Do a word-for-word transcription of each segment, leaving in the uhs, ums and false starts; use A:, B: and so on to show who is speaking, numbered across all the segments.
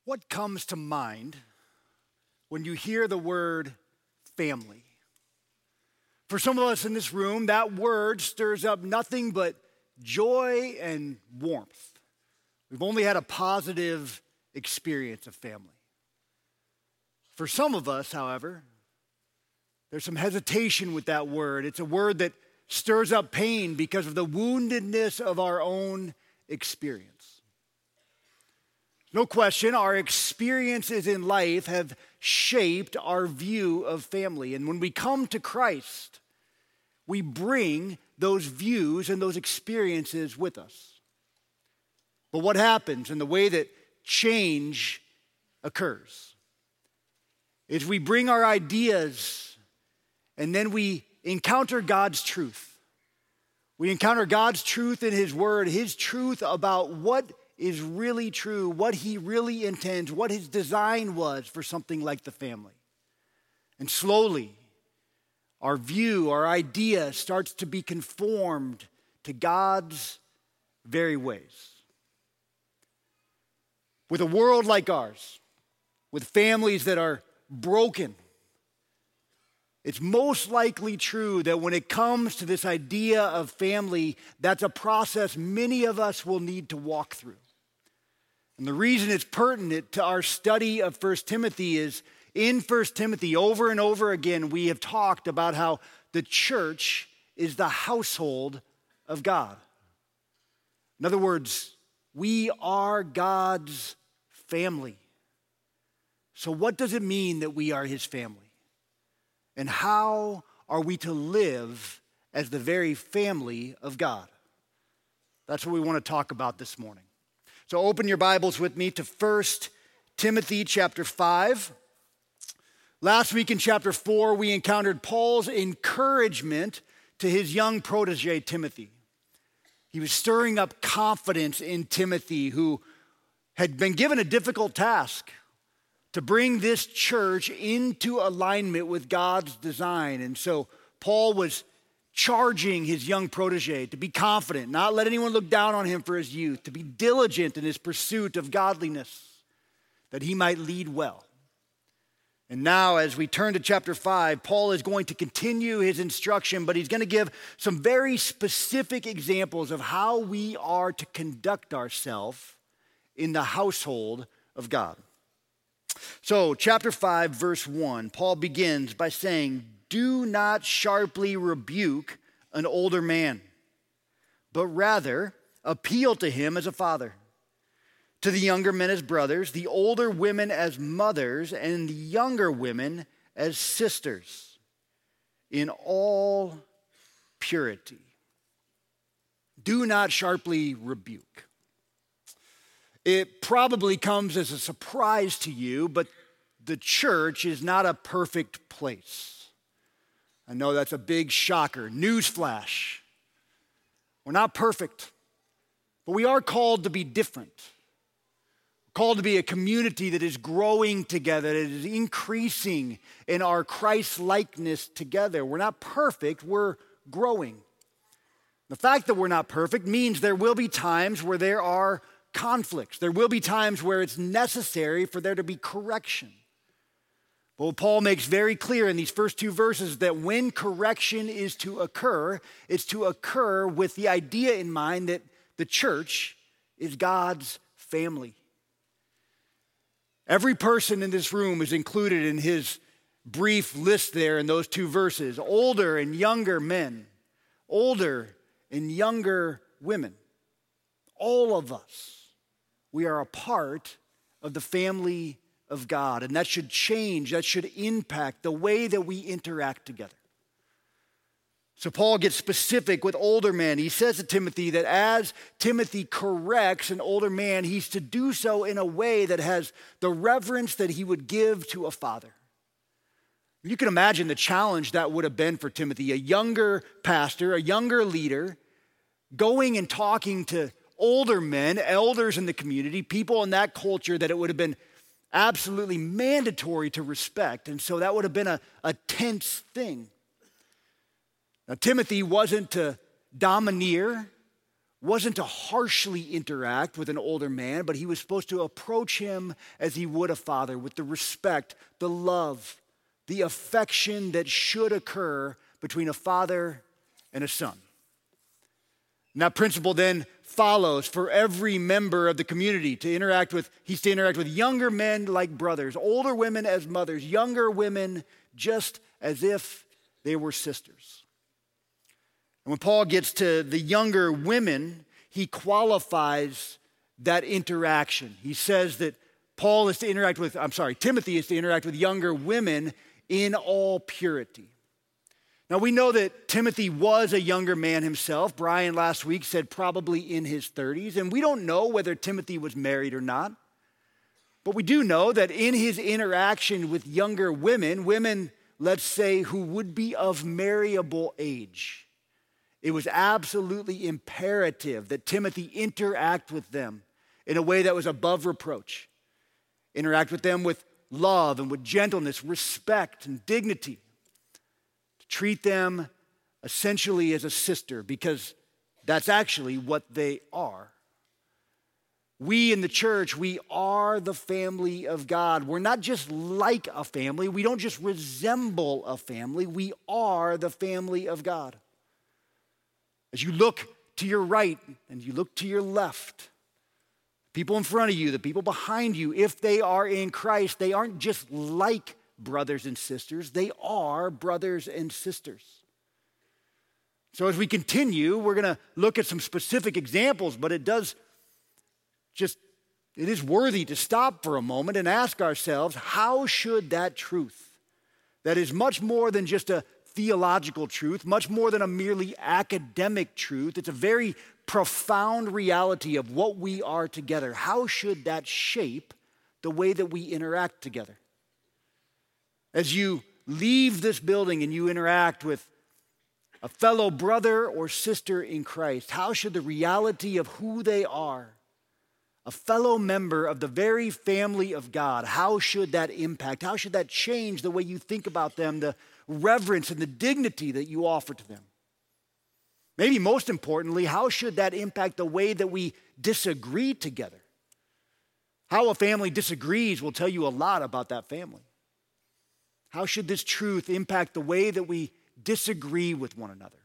A: What comes to mind when you hear the word family? For some of us in this room, that word stirs up nothing but joy and warmth. We've only had a positive experience of family. For some of us, however, there's some hesitation with that word. It's a word that stirs up pain because of the woundedness of our own experience. No question, our experiences in life have shaped our view of family. And when we come to Christ, we bring those views and those experiences with us. But what happens in the way that change occurs is we bring our ideas and then we encounter God's truth. We encounter God's truth in His Word, His truth about what is really true, what He really intends, what His design was for something like the family. And slowly, our view, our idea starts to be conformed to God's very ways. With a world like ours, with families that are broken, it's most likely true that when it comes to this idea of family, that's a process many of us will need to walk through. And the reason it's pertinent to our study of First Timothy is in First Timothy, over and over again, we have talked about how the church is the household of God. In other words, we are God's family. So what does it mean that we are His family? And how are we to live as the very family of God? That's what we want to talk about this morning. So open your Bibles with me to First Timothy chapter five. Last week in chapter four, we encountered Paul's encouragement to his young protege, Timothy. He was stirring up confidence in Timothy, who had been given a difficult task to bring this church into alignment with God's design. And so Paul was charging his young protege to be confident, not let anyone look down on him for his youth, to be diligent in his pursuit of godliness, that he might lead well. And now, as we turn to chapter five, Paul is going to continue his instruction, but he's going to give some very specific examples of how we are to conduct ourselves in the household of God. So, chapter five, verse one, Paul begins by saying, "Do not sharply rebuke an older man, but rather appeal to him as a father. To the younger men as brothers, the older women as mothers, and the younger women as sisters, in all purity." Do not sharply rebuke. It probably comes as a surprise to you, but the church is not a perfect place. I know that's a big shocker. Newsflash. We're not perfect, but we are called to be different. Called to be a community that is growing together, that is increasing in our Christ-likeness together. We're not perfect, we're growing. The fact that we're not perfect means there will be times where there are conflicts. There will be times where it's necessary for there to be correction. But what Paul makes very clear in these first two verses that when correction is to occur, it's to occur with the idea in mind that the church is God's family. Every person in this room is included in his brief list there in those two verses. Older and younger men, older and younger women. All of us, we are a part of the family of God, and that should change, that should impact the way that we interact together. So Paul gets specific with older men. He says to Timothy that as Timothy corrects an older man, he's to do so in a way that has the reverence that he would give to a father. You can imagine the challenge that would have been for Timothy, a younger pastor, a younger leader, going and talking to older men, elders in the community, people in that culture that it would have been absolutely mandatory to respect. And so that would have been a, a tense thing. Now, Timothy wasn't to domineer wasn't to harshly interact with an older man, but he was supposed to approach him as he would a father, with the respect, the love, the affection that should occur between a father and a son. And that principle then follows for every member of the community to interact with, he's to interact with younger men like brothers, older women as mothers, younger women just as if they were sisters. And when Paul gets to the younger women, he qualifies that interaction. He says that Paul is to interact with, I'm sorry, Timothy is to interact with younger women in all purity. Now, we know that Timothy was a younger man himself. Brian last week said probably in his thirties, and we don't know whether Timothy was married or not. But we do know that in his interaction with younger women, women, let's say, who would be of marriable age, it was absolutely imperative that Timothy interact with them in a way that was above reproach. Interact with them with love and with gentleness, respect and dignity. Treat them essentially as a sister, because that's actually what they are. We in the church, we are the family of God. We're not just like a family. We don't just resemble a family. We are the family of God. As you look to your right and you look to your left, people in front of you, the people behind you, if they are in Christ, they aren't just like brothers and sisters. They are brothers and sisters. So as we continue, we're going to look at some specific examples, but it does just, it is worthy to stop for a moment and ask ourselves, how should that truth, that is much more than just a theological truth, much more than a merely academic truth, it's a very profound reality of what we are together, how should that shape the way that we interact together? As you leave this building and you interact with a fellow brother or sister in Christ, how should the reality of who they are, a fellow member of the very family of God, how should that impact, how should that change the way you think about them, the reverence and the dignity that you offer to them? Maybe most importantly, how should that impact the way that we disagree together? How a family disagrees will tell you a lot about that family. How should this truth impact the way that we disagree with one another?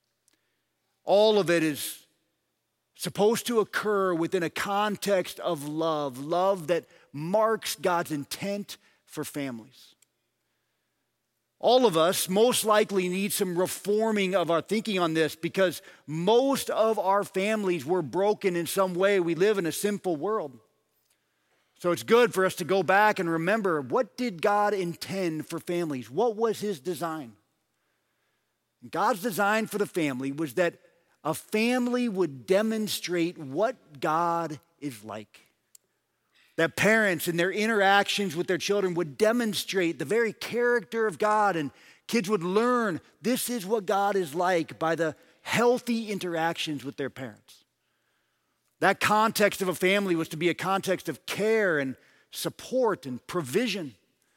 A: All of it is supposed to occur within a context of love, love that marks God's intent for families. All of us most likely need some reforming of our thinking on this, because most of our families were broken in some way. We live in a sinful world. So it's good for us to go back and remember, what did God intend for families? What was his design? God's design for the family was that a family would demonstrate what God is like. That parents in their interactions with their children would demonstrate the very character of God, and kids would learn this is what God is like by the healthy interactions with their parents. That context of a family was to be a context of care and support and provision.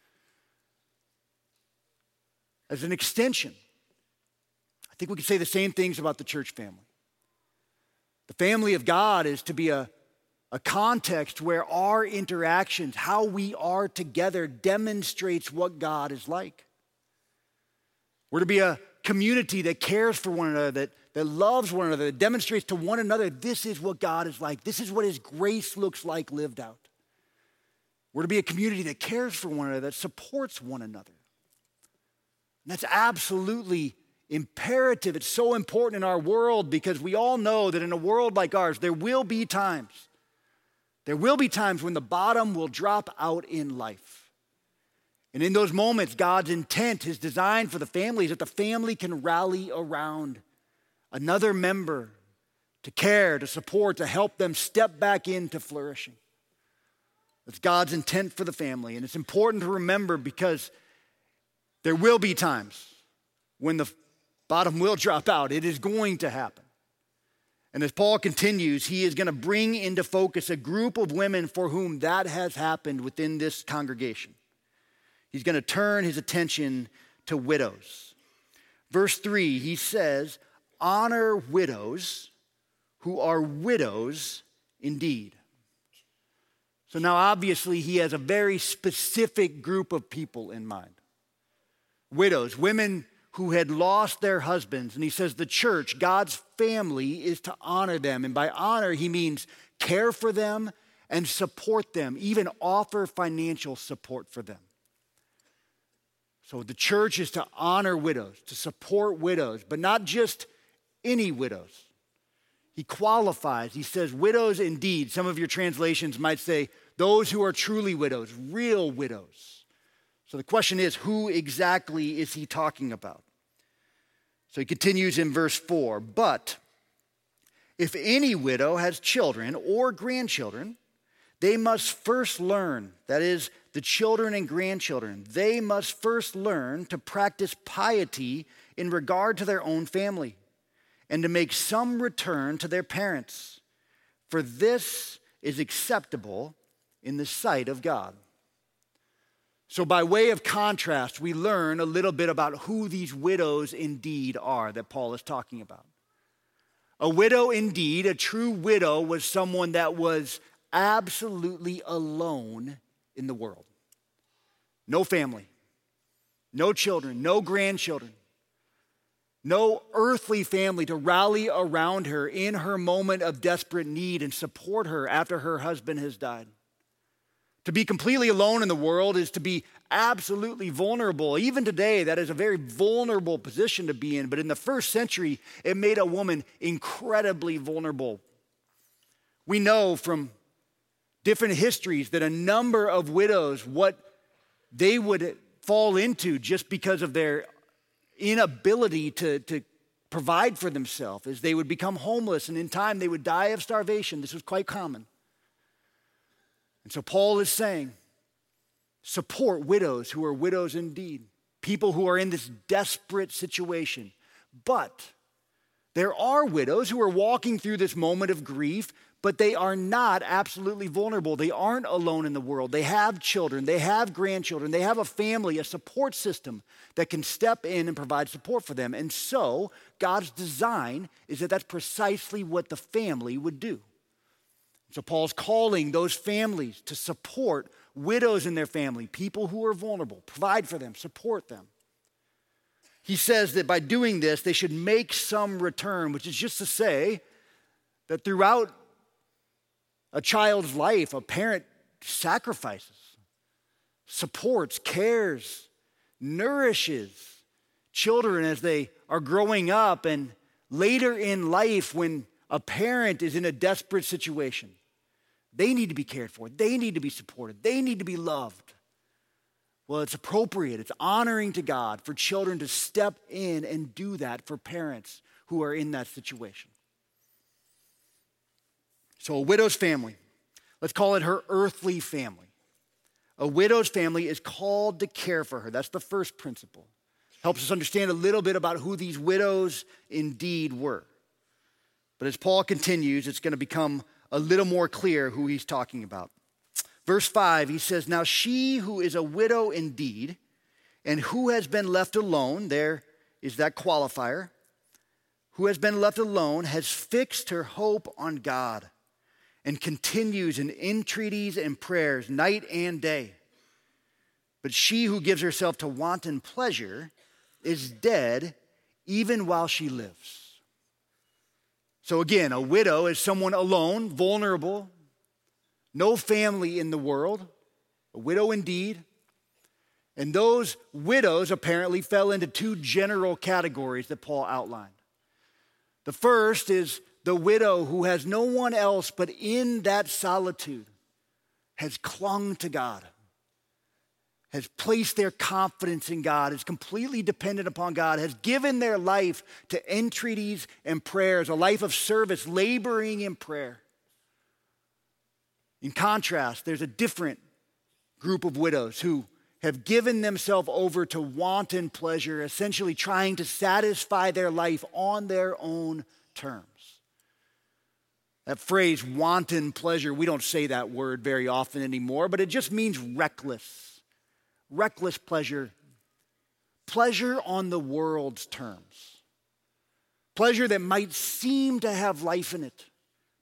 A: As an extension, I think we could say the same things about the church family. The family of God is to be a, a context where our interactions, how we are together, demonstrates what God is like. We're to be a community that cares for one another, that, that loves one another, that demonstrates to one another this is what God is like. This is what his grace looks like lived out. We're to be a community that cares for one another, that supports one another. And that's absolutely imperative. It's so important in our world, because we all know that in a world like ours, there will be times, there will be times when the bottom will drop out in life. And in those moments, God's intent, his design for the family, is that the family can rally around another member to care, to support, to help them step back into flourishing. That's God's intent for the family. And it's important to remember, because there will be times when the bottom will drop out. It is going to happen. And as Paul continues, he is going to bring into focus a group of women for whom that has happened within this congregation. He's going to turn his attention to widows. Verse three, he says, honor widows who are widows indeed. So now obviously he has a very specific group of people in mind. Widows, women who had lost their husbands. And he says the church, God's family, is to honor them. And by honor, he means care for them and support them, even offer financial support for them. So the church is to honor widows, to support widows, but not just any widows. He qualifies. He says widows indeed. Some of your translations might say those who are truly widows, real widows. So the question is, who exactly is he talking about? So he continues in verse four. But if any widow has children or grandchildren, they must first learn, that is, the children and grandchildren, they must first learn to practice piety in regard to their own family and to make some return to their parents. For this is acceptable in the sight of God. So by way of contrast, we learn a little bit about who these widows indeed are that Paul is talking about. A widow indeed, a true widow, was someone that was absolutely alone in the world. No family, no children, no grandchildren, no earthly family to rally around her in her moment of desperate need and support her after her husband has died. To be completely alone in the world is to be absolutely vulnerable. Even today, that is a very vulnerable position to be in. But in the first century, it made a woman incredibly vulnerable. We know from different histories that a number of widows, what they would fall into just because of their inability to, to provide for themselves is they would become homeless, and in time they would die of starvation. This was quite common. And so Paul is saying, support widows who are widows indeed, people who are in this desperate situation. But there are widows who are walking through this moment of grief, but they are not absolutely vulnerable. They aren't alone in the world. They have children, they have grandchildren, they have a family, a support system that can step in and provide support for them. And so God's design is that that's precisely what the family would do. So Paul's calling those families to support widows in their family, people who are vulnerable, provide for them, support them. He says that by doing this, they should make some return, which is just to say that throughout a child's life, a parent sacrifices, supports, cares, nourishes children as they are growing up, and later in life when a parent is in a desperate situation, they need to be cared for. They need to be supported. They need to be loved. Well, it's appropriate. It's honoring to God for children to step in and do that for parents who are in that situation. So a widow's family, let's call it her earthly family. A widow's family is called to care for her. That's the first principle. Helps us understand a little bit about who these widows indeed were. But as Paul continues, it's going to become a little more clear who he's talking about. Verse five, he says, now she who is a widow indeed, and who has been left alone, there is that qualifier, who has been left alone, has fixed her hope on God and continues in entreaties and prayers night and day. But she who gives herself to wanton pleasure is dead even while she lives. So again, a widow is someone alone, vulnerable, no family in the world, a widow indeed. And those widows apparently fell into two general categories that Paul outlined. The first is the widow who has no one else, but in that solitude has clung to God, has placed their confidence in God, is completely dependent upon God, has given their life to entreaties and prayers, a life of service, laboring in prayer. In contrast, there's a different group of widows who have given themselves over to wanton pleasure, essentially trying to satisfy their life on their own terms. That phrase, wanton pleasure, we don't say that word very often anymore, but it just means reckless. Reckless pleasure, pleasure on the world's terms, pleasure that might seem to have life in it,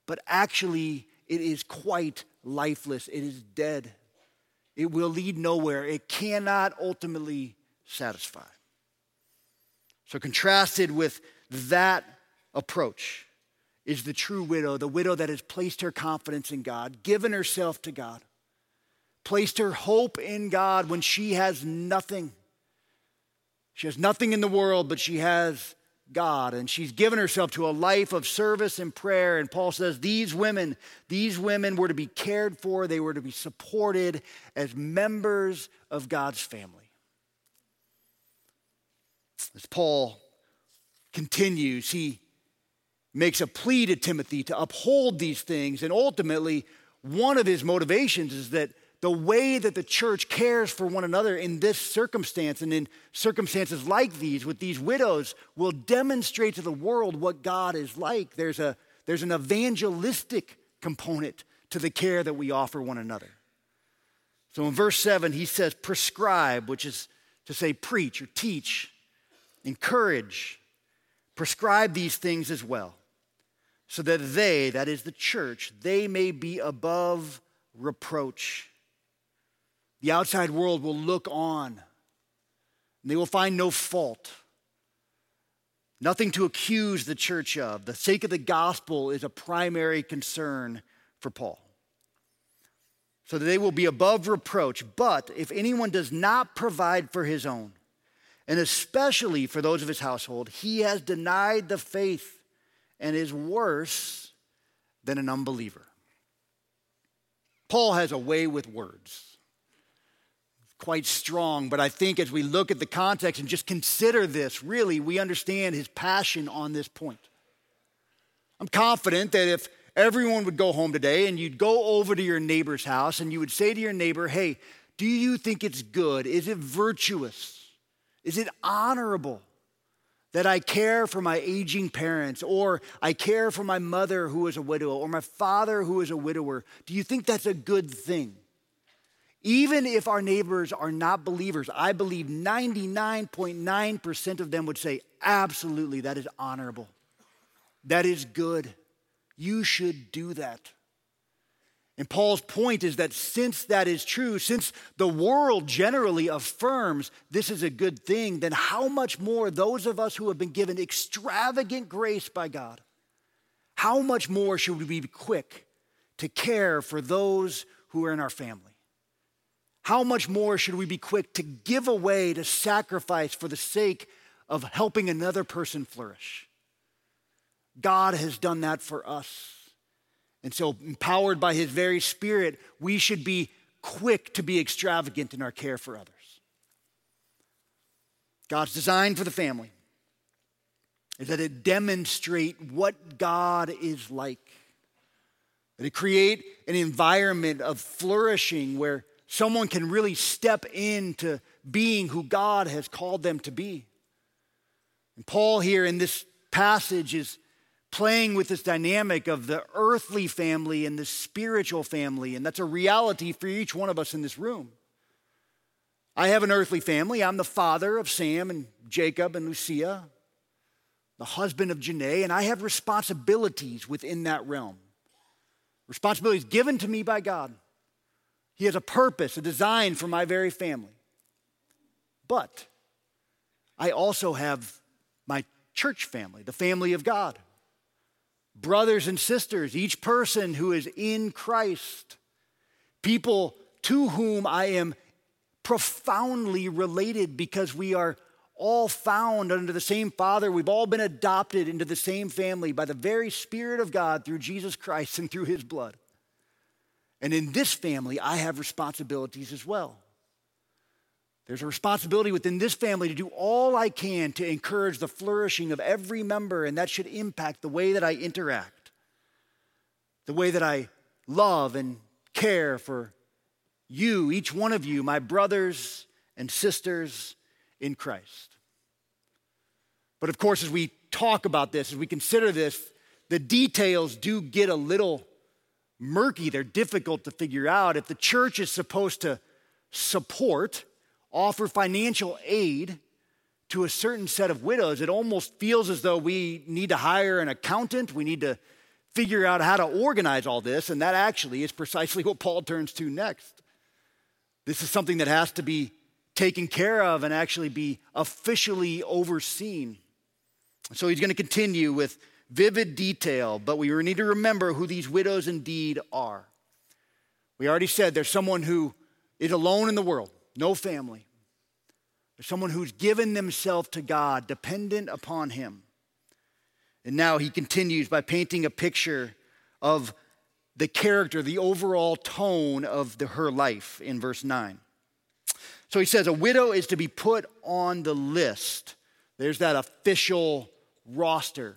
A: but actually it is quite lifeless. It is dead. It will lead nowhere. It cannot ultimately satisfy. So contrasted with that approach is the true widow, the widow that has placed her confidence in God, given herself to God, placed her hope in God when she has nothing. She has nothing in the world, but she has God, and she's given herself to a life of service and prayer. And Paul says these women, these women were to be cared for, they were to be supported as members of God's family. As Paul continues, he makes a plea to Timothy to uphold these things, and ultimately, one of his motivations is that the way that the church cares for one another in this circumstance and in circumstances like these with these widows will demonstrate to the world what God is like. There's a, there's an evangelistic component to the care that we offer one another. So in verse seven, he says, prescribe, which is to say preach or teach, encourage, prescribe these things as well, so that they, that is the church, they may be above reproach. The outside world will look on, and they will find no fault, nothing to accuse the church of. The sake of the gospel is a primary concern for Paul. So that they will be above reproach. But if anyone does not provide for his own, and especially for those of his household, he has denied the faith and is worse than an unbeliever. Paul has a way with words. Quite strong, but I think as we look at the context and just consider this, really, we understand his passion on this point. I'm confident that if everyone would go home today and you'd go over to your neighbor's house and you would say to your neighbor, hey, do you think it's good? Is it virtuous? Is it honorable that I care for my aging parents, or I care for my mother who is a widow, or my father who is a widower? Do you think that's a good thing? Even if our neighbors are not believers, I believe ninety-nine point nine percent of them would say, absolutely, that is honorable. That is good. You should do that. And Paul's point is that since that is true, since the world generally affirms this is a good thing, then how much more those of us who have been given extravagant grace by God, how much more should we be quick to care for those who are in our family? How much more should we be quick to give away, to sacrifice for the sake of helping another person flourish? God has done that for us. And so, empowered by his very Spirit, we should be quick to be extravagant in our care for others. God's design for the family is that it demonstrate what God is like. That it create an environment of flourishing where someone can really step into being who God has called them to be. And Paul here in this passage is playing with this dynamic of the earthly family and the spiritual family, and that's a reality for each one of us in this room. I have an earthly family. I'm the father of Sam and Jacob and Lucia, the husband of Janae, and I have responsibilities within that realm. Responsibilities given to me by God. He has a purpose, a design for my very family. But I also have my church family, the family of God. Brothers and sisters, each person who is in Christ. People to whom I am profoundly related because we are all found under the same Father. We've all been adopted into the same family by the very Spirit of God through Jesus Christ and through his blood. And in this family, I have responsibilities as well. There's a responsibility within this family to do all I can to encourage the flourishing of every member, and that should impact the way that I interact, the way that I love and care for you, each one of you, my brothers and sisters in Christ. But of course, as we talk about this, as we consider this, the details do get a little murky. They're difficult to figure out. If the church is supposed to support, offer financial aid to a certain set of widows, it almost feels as though we need to hire an accountant. We need to figure out how to organize all this, and that actually is precisely what Paul turns to next. This is something that has to be taken care of and actually be officially overseen. So he's going to continue with vivid detail, but we need to remember who these widows indeed are. We already said there's someone who is alone in the world, no family. There's someone who's given themselves to God, dependent upon him. And now he continues by painting a picture of the character, the overall tone of the, her life in verse nine. So he says, a widow is to be put on the list. There's that official roster.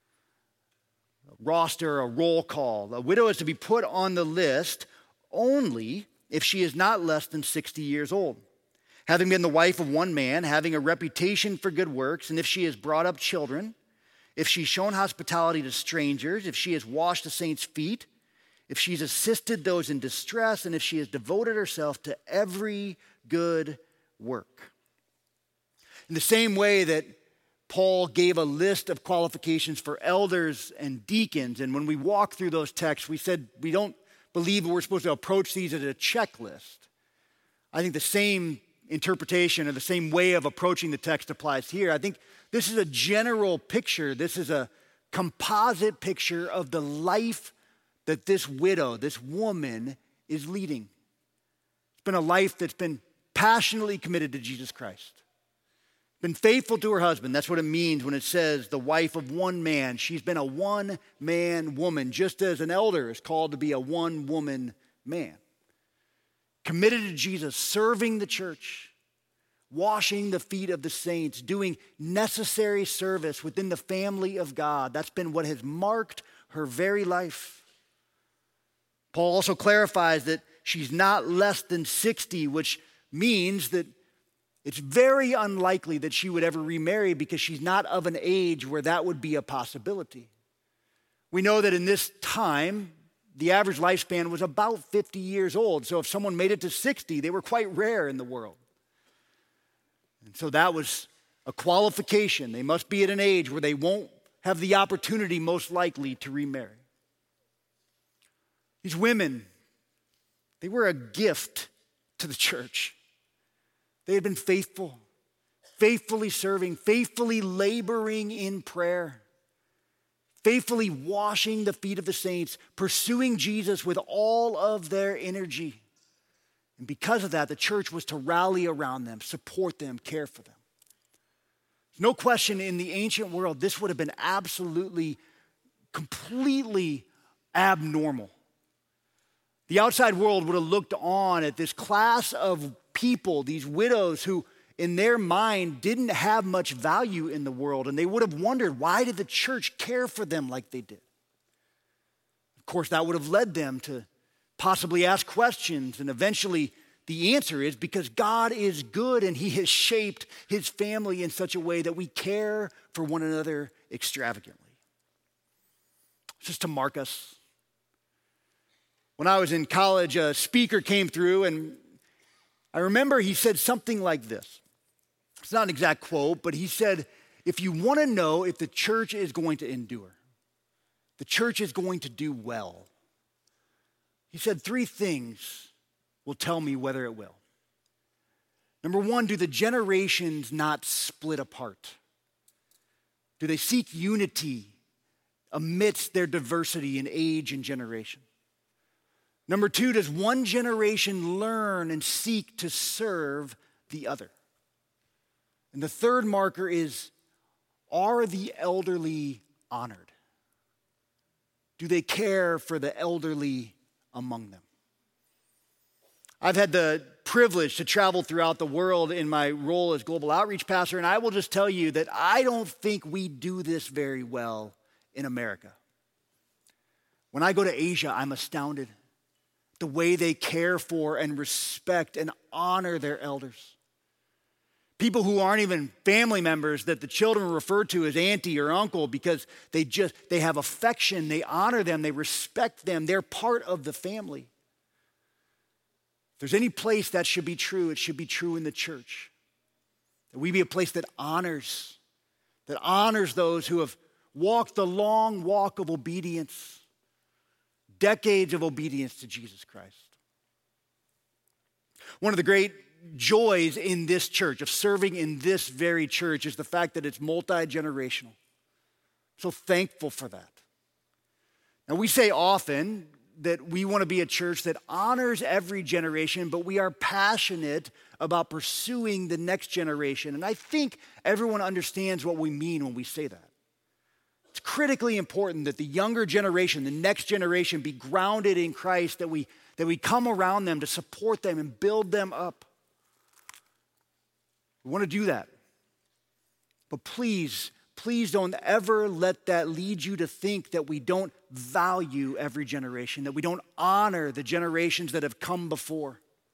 A: A roster, a roll call. A widow is to be put on the list only if she is not less than sixty years old, having been the wife of one man, having a reputation for good works, and if she has brought up children, if she's shown hospitality to strangers, if she has washed the saints' feet, if she's assisted those in distress, and if she has devoted herself to every good work. In the same way that Paul gave a list of qualifications for elders and deacons, and when we walk through those texts, we said we don't believe we're supposed to approach these as a checklist. I think the same interpretation or the same way of approaching the text applies here. I think this is a general picture. This is a composite picture of the life that this widow, this woman, is leading. It's been a life that's been passionately committed to Jesus Christ. Been faithful to her husband. That's what it means when it says the wife of one man. She's been a one-man woman, just as an elder is called to be a one-woman man. Committed to Jesus, serving the church, washing the feet of the saints, doing necessary service within the family of God. That's been what has marked her very life. Paul also clarifies that she's not less than sixty, which means that it's very unlikely that she would ever remarry because she's not of an age where that would be a possibility. We know that in this time, the average lifespan was about fifty years old. So if someone made it to sixty, they were quite rare in the world. And so that was a qualification. They must be at an age where they won't have the opportunity, most likely, to remarry. These women, they were a gift to the church. They had been faithful, faithfully serving, faithfully laboring in prayer, faithfully washing the feet of the saints, pursuing Jesus with all of their energy. And because of that, the church was to rally around them, support them, care for them. There's no question in the ancient world, this would have been absolutely, completely abnormal. The outside world would have looked on at this class of people, these widows who in their mind didn't have much value in the world, and they would have wondered, why did the church care for them like they did? Of course, that would have led them to possibly ask questions, and eventually the answer is because God is good and he has shaped his family in such a way that we care for one another extravagantly. Just to mark us. When I was in college, a speaker came through, and I remember he said something like this. It's not an exact quote, but he said, if you want to know if the church is going to endure, the church is going to do well, he said three things will tell me whether it will. Number one, do the generations not split apart? Do they seek unity amidst their diversity in age and generation? Number two, does one generation learn and seek to serve the other? And the third marker is, are the elderly honored? Do they care for the elderly among them? I've had the privilege to travel throughout the world in my role as global outreach pastor, and I will just tell you that I don't think we do this very well in America. When I go to Asia, I'm astounded. The way they care for and respect and honor their elders. People who aren't even family members that the children refer to as auntie or uncle because they just, they have affection, they honor them, they respect them, they're part of the family. If there's any place that should be true, it should be true in the church. That we be a place that honors, that honors those who have walked the long walk of obedience, decades of obedience to Jesus Christ. One of the great joys in this church, of serving in this very church, is the fact that it's multi-generational. So thankful for that. Now, we say often that we want to be a church that honors every generation, but we are passionate about pursuing the next generation. And I think everyone understands what we mean when we say that. It's critically important that the younger generation, the next generation, be grounded in Christ, that we, that we come around them to support them and build them up. We want to do that. But please, please don't ever let that lead you to think that we don't value every generation, that we don't honor the generations that have come before.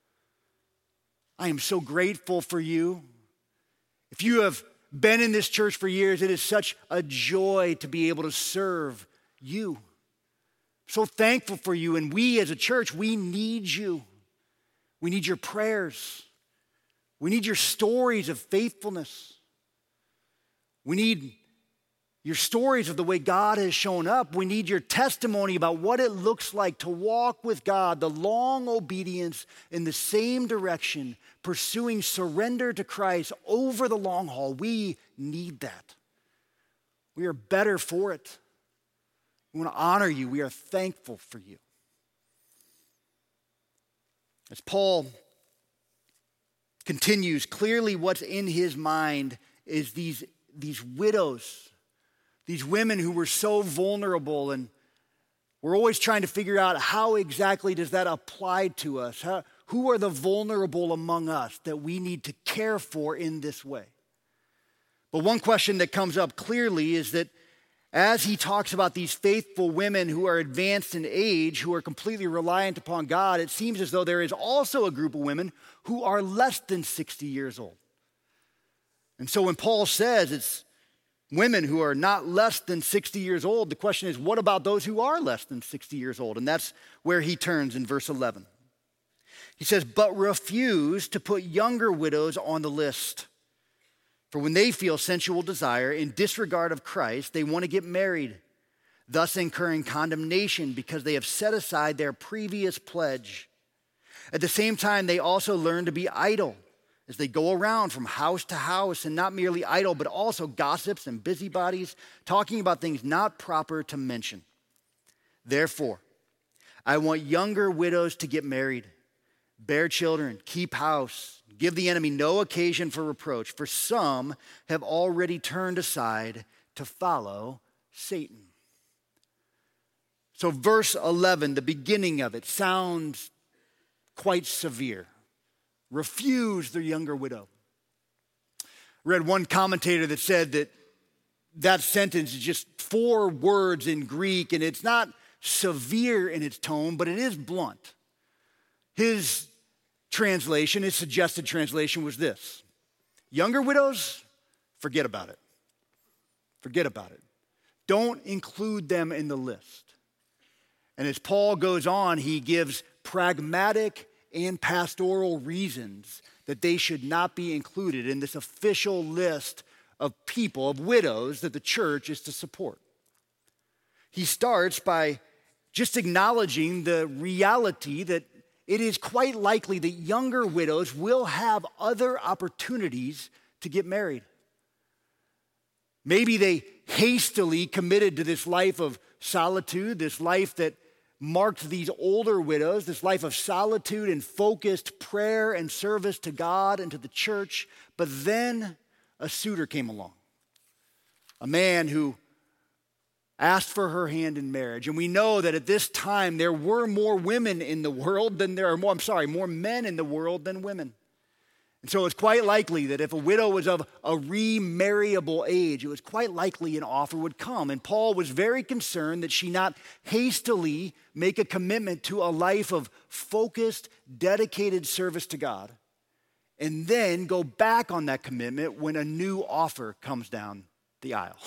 A: I am so grateful for you. If you have been in this church for years, it is such a joy to be able to serve you. So thankful for you, and we as a church, we need you. We need your prayers. We need your stories of faithfulness. We need your stories of the way God has shown up. We need your testimony about what it looks like to walk with God, the long obedience in the same direction, pursuing surrender to Christ over the long haul. We need that. We are better for it. We want to honor you. We are thankful for you. As Paul continues, clearly what's in his mind is these, these widows, these women who were so vulnerable, and we're always trying to figure out how exactly does that apply to us? How, who are the vulnerable among us that we need to care for in this way? But one question that comes up clearly is that as he talks about these faithful women who are advanced in age, who are completely reliant upon God, it seems as though there is also a group of women who are less than sixty years old. And so when Paul says it's women who are not less than sixty years old, the question is, what about those who are less than sixty years old? And that's where he turns in verse eleven. He says, but refuse to put younger widows on the list. For when they feel sensual desire in disregard of Christ, they want to get married, thus incurring condemnation because they have set aside their previous pledge. At the same time, they also learn to be idle as they go around from house to house, and not merely idle, but also gossips and busybodies, talking about things not proper to mention. Therefore, I want younger widows to get married, bear children, keep house, give the enemy no occasion for reproach, for some have already turned aside to follow Satan. So verse eleven, the beginning of it, sounds quite severe. Refuse the younger widow. I read one commentator that said that that sentence is just four words in Greek, and it's not severe in its tone, but it is blunt. His translation, his suggested translation was this: younger widows, forget about it. Forget about it. Don't include them in the list. And as Paul goes on, he gives pragmatic and pastoral reasons that they should not be included in this official list of people, of widows, that the church is to support. He starts by just acknowledging the reality that it is quite likely that younger widows will have other opportunities to get married. Maybe they hastily committed to this life of solitude, this life that marked these older widows, this life of solitude and focused prayer and service to God and to the church. But then a suitor came along, a man who asked for her hand in marriage. And we know that at this time there were more women in the world than there are more, I'm sorry, more men in the world than women. And so it's quite likely that if a widow was of a remarryable age, it was quite likely an offer would come. And Paul was very concerned that she not hastily make a commitment to a life of focused, dedicated service to God, and then go back on that commitment when a new offer comes down the aisle.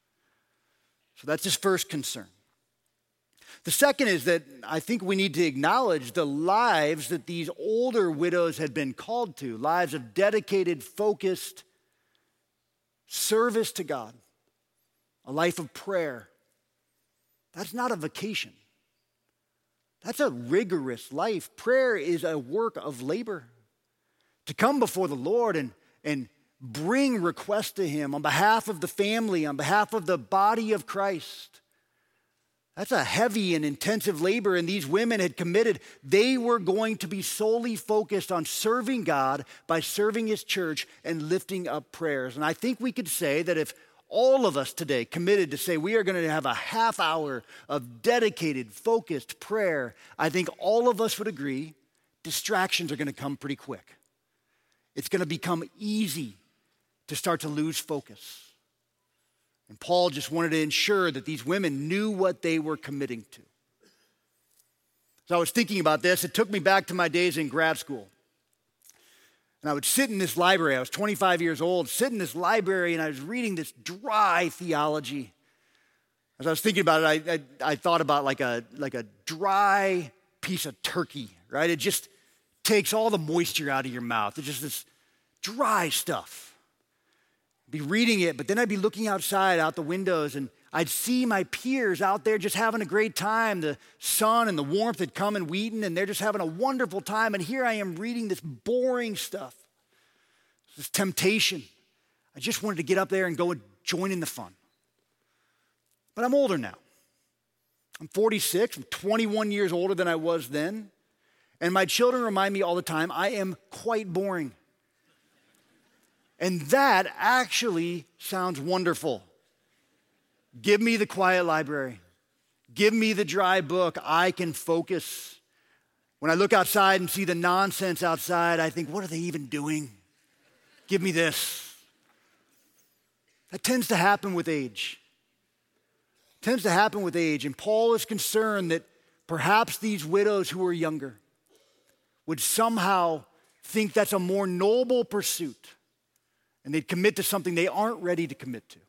A: So that's his first concern. The second is that I think we need to acknowledge the lives that these older widows had been called to, lives of dedicated, focused service to God, a life of prayer. That's not a vacation. That's a rigorous life. Prayer is a work of labor. To come before the Lord and, and bring requests to him on behalf of the family, on behalf of the body of Christ. That's a heavy and intensive labor, and these women had committed. They were going to be solely focused on serving God by serving his church and lifting up prayers. And I think we could say that if all of us today committed to say we are going to have a half hour of dedicated, focused prayer, I think all of us would agree distractions are going to come pretty quick. It's going to become easy to start to lose focus. And Paul just wanted to ensure that these women knew what they were committing to. So I was thinking about this. It took me back to my days in grad school. And I would sit in this library. I was twenty-five years old, sit in this library, and I was reading this dry theology. As I was thinking about it, I, I, I thought about like a, like a dry piece of turkey, right? It just takes all the moisture out of your mouth. It's just this dry stuff. Be reading it, but then I'd be looking outside, out the windows, and I'd see my peers out there just having a great time. The sun and the warmth had come in Wheaton, and they're just having a wonderful time. And here I am reading this boring stuff, this temptation. I just wanted to get up there and go and join in the fun. But I'm older now. I'm forty-six. I'm twenty-one years older than I was then. And my children remind me all the time, I am quite boring. And that actually sounds wonderful. Give me the quiet library. Give me the dry book. I can focus. When I look outside and see the nonsense outside, I think, what are they even doing? Give me this. That tends to happen with age. It tends to happen with age. And Paul is concerned that perhaps these widows who are younger would somehow think that's a more noble pursuit. And they'd commit to something they aren't ready to commit to.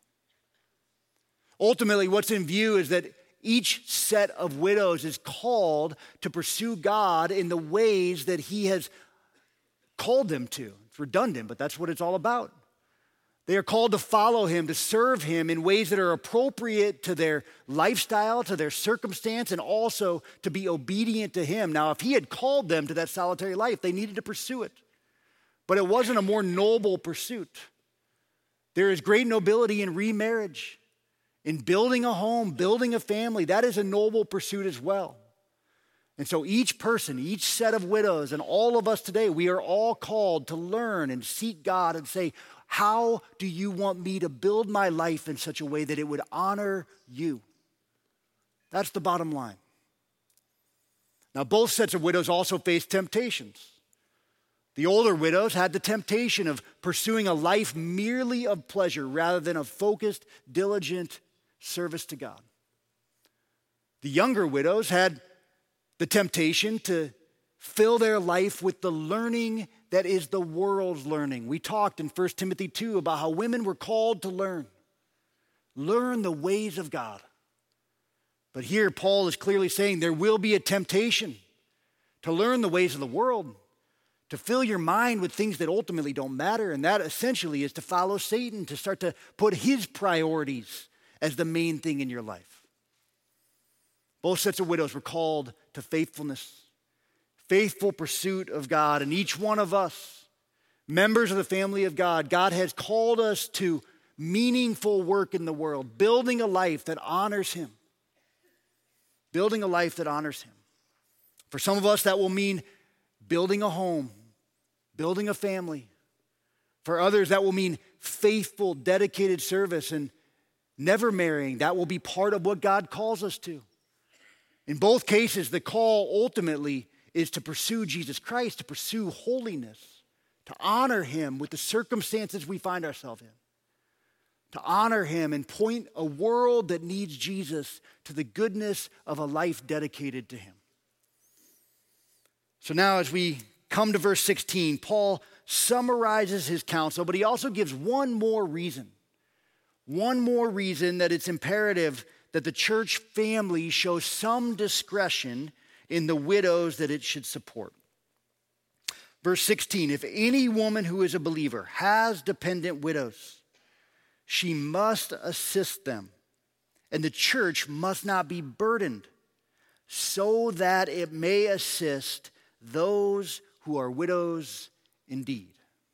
A: Ultimately, what's in view is that each set of widows is called to pursue God in the ways that he has called them to. It's redundant, but that's what it's all about. They are called to follow him, to serve him in ways that are appropriate to their lifestyle, to their circumstance, and also to be obedient to him. Now, if he had called them to that solitary life, they needed to pursue it. But it wasn't a more noble pursuit. There is great nobility in remarriage, in building a home, building a family. That is a noble pursuit as well. And so each person, each set of widows, and all of us today, we are all called to learn and seek God and say, how do you want me to build my life in such a way that it would honor you? That's the bottom line. Now, both sets of widows also face temptations. The older widows had the temptation of pursuing a life merely of pleasure rather than of focused, diligent service to God. The younger widows had the temptation to fill their life with the learning that is the world's learning. We talked in First Timothy two about how women were called to learn. Learn the ways of God. But here Paul is clearly saying there will be a temptation to learn the ways of the world, to fill your mind with things that ultimately don't matter. And that essentially is to follow Satan, to start to put his priorities as the main thing in your life. Both sets of widows were called to faithfulness, faithful pursuit of God. And each one of us, members of the family of God, God has called us to meaningful work in the world, building a life that honors him. Building a life that honors him. For some of us, that will mean building a home, building a family. For others, that will mean faithful, dedicated service and never marrying. That will be part of what God calls us to. In both cases, the call ultimately is to pursue Jesus Christ, to pursue holiness, to honor him with the circumstances we find ourselves in, to honor him and point a world that needs Jesus to the goodness of a life dedicated to him. So now as we come to verse sixteen, Paul summarizes his counsel, but he also gives one more reason. One more reason that it's imperative that the church family show some discretion in the widows that it should support. Verse sixteen, if any woman who is a believer has dependent widows, she must assist them, and the church must not be burdened, so that it may assist those who are widows indeed.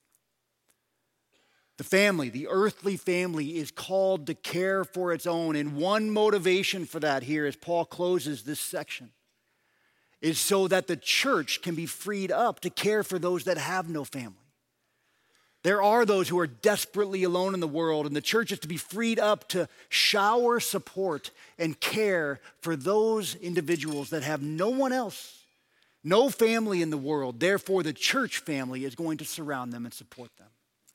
A: The family, the earthly family, is called to care for its own. And one motivation for that here, as Paul closes this section, is so that the church can be freed up to care for those that have no family. There are those who are desperately alone in the world, and the church is to be freed up to shower support and care for those individuals that have no one else, no family in the world. Therefore, the church family is going to surround them and support them.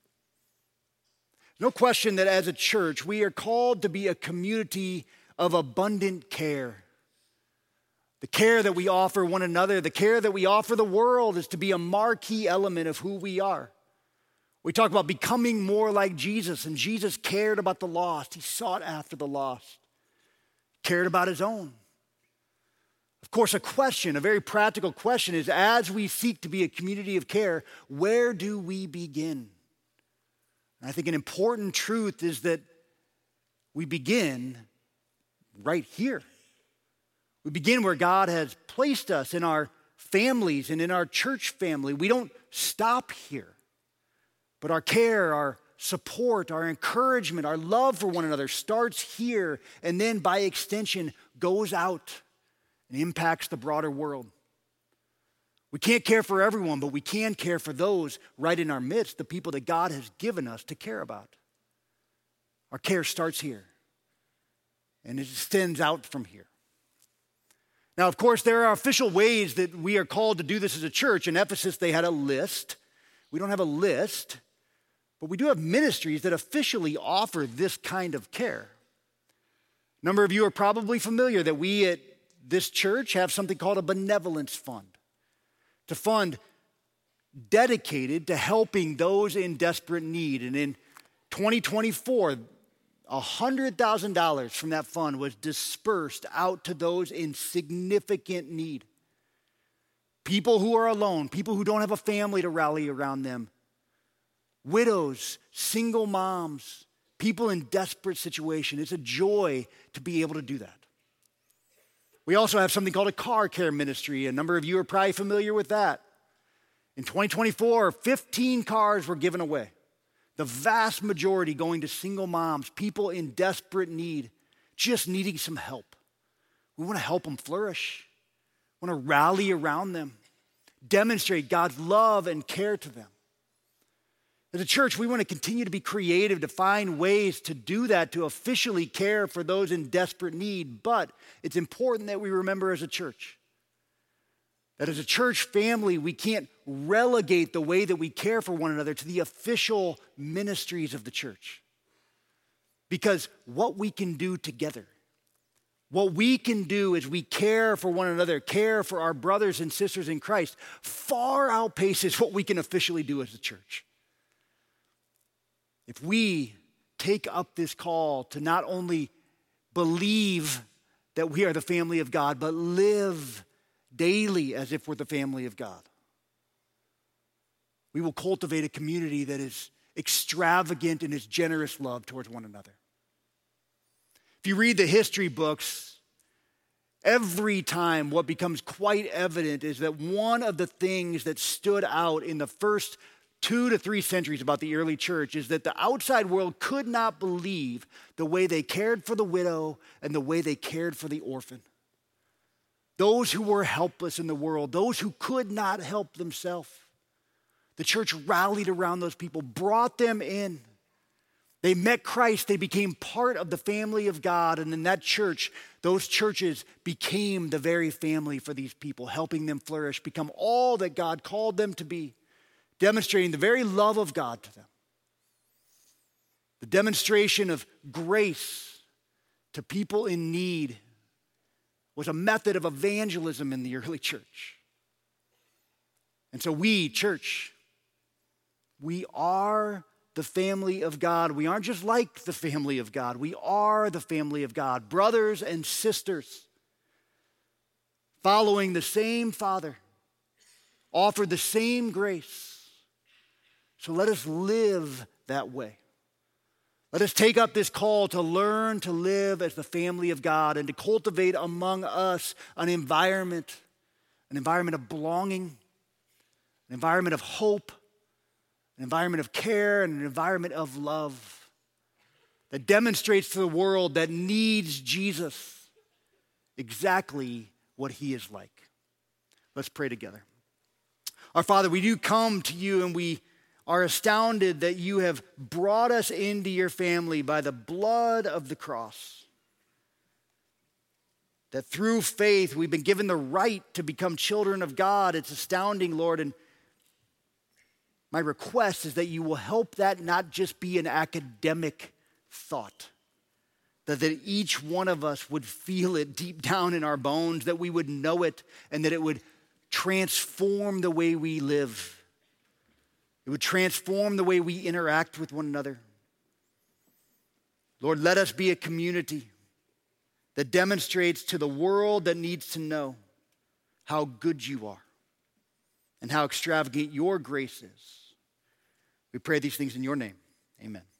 A: No question that as a church, we are called to be a community of abundant care. The care that we offer one another, the care that we offer the world, is to be a marquee element of who we are. We talk about becoming more like Jesus, and Jesus cared about the lost. He sought after the lost, cared about his own. Of course, a question, a very practical question is, as we seek to be a community of care, where do we begin? And I think an important truth is that we begin right here. We begin where God has placed us in our families and in our church family. We don't stop here, but our care, our support, our encouragement, our love for one another starts here and then by extension goes out and impacts the broader world. We can't care for everyone, but we can care for those right in our midst, the people that God has given us to care about. Our care starts here, and it extends out from here. Now, of course, there are official ways that we are called to do this as a church. In Ephesus, they had a list. We don't have a list, but we do have ministries that officially offer this kind of care. A number of you are probably familiar that we at this church have something called a benevolence fund, to fund dedicated to helping those in desperate need. And in twenty twenty-four, one hundred thousand dollars from that fund was dispersed out to those in significant need. People who are alone, people who don't have a family to rally around them, widows, single moms, people in desperate situations. It's a joy to be able to do that. We also have something called a car care ministry. A number of you are probably familiar with that. In twenty twenty-four, fifteen cars were given away. The vast majority going to single moms, people in desperate need, just needing some help. We want to help them flourish. We want to rally around them, demonstrate God's love and care to them. As a church, we want to continue to be creative, to find ways to do that, to officially care for those in desperate need. But it's important that we remember as a church that as a church family, we can't relegate the way that we care for one another to the official ministries of the church. Because what we can do together, what we can do as we care for one another, care for our brothers and sisters in Christ, far outpaces what we can officially do as a church. If we take up this call to not only believe that we are the family of God, but live daily as if we're the family of God, we will cultivate a community that is extravagant in its generous love towards one another. If you read the history books, every time what becomes quite evident is that one of the things that stood out in the first two to three centuries about the early church is that the outside world could not believe the way they cared for the widow and the way they cared for the orphan. Those who were helpless in the world, those who could not help themselves. The church rallied around those people, brought them in. They met Christ, they became part of the family of God, and in that church, those churches became the very family for these people, helping them flourish, become all that God called them to be, demonstrating the very love of God to them. The demonstration of grace to people in need was a method of evangelism in the early church. And so we, church, we are the family of God. We aren't just like the family of God. We are the family of God, brothers and sisters, following the same Father, offered the same grace. So let us live that way. Let us take up this call to learn to live as the family of God and to cultivate among us an environment, an environment of belonging, an environment of hope, an environment of care, and an environment of love that demonstrates to the world that needs Jesus exactly what he is like. Let's pray together. Our Father, we do come to you and we are astounded that you have brought us into your family by the blood of the cross. That through faith we've been given the right to become children of God. It's astounding, Lord, and my request is that you will help that not just be an academic thought, that, that each one of us would feel it deep down in our bones, that we would know it, and that it would transform the way we live. It would transform the way we interact with one another. Lord, let us be a community that demonstrates to the world that needs to know how good you are and how extravagant your grace is. We pray these things in your name. Amen.